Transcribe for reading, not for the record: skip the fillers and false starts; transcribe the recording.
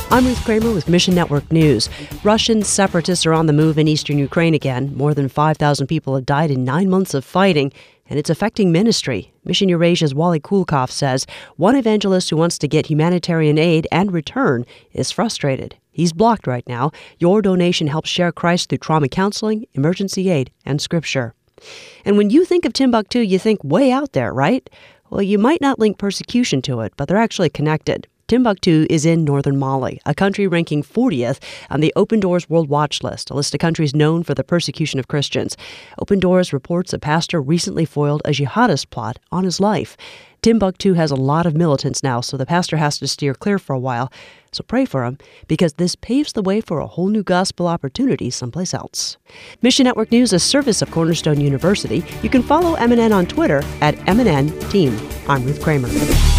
I'm Ruth Kramer with Mission Network News. Russian separatists are on the move in eastern Ukraine again. More than 5,000 people have died in 9 months of fighting, and it's affecting ministry. Mission Eurasia's Wally Kulkov says one evangelist who wants to get humanitarian aid and return is frustrated. He's blocked right now. Your donation helps share Christ through trauma counseling, emergency aid, and scripture. And when you think of Timbuktu, you think way out there, right? Well, you might not link persecution to it, but they're actually connected. Timbuktu is in northern Mali, a country ranking 40th on the Open Doors World Watch List, a list of countries known for the persecution of Christians. Open Doors reports a pastor recently foiled a jihadist plot on his life. Timbuktu has a lot of militants now, so the pastor has to steer clear for a while. So pray for him, because this paves the way for a whole new gospel opportunity someplace else. Mission Network News is a service of Cornerstone University. You can follow MNN on Twitter at MNN Team. I'm Ruth Kramer.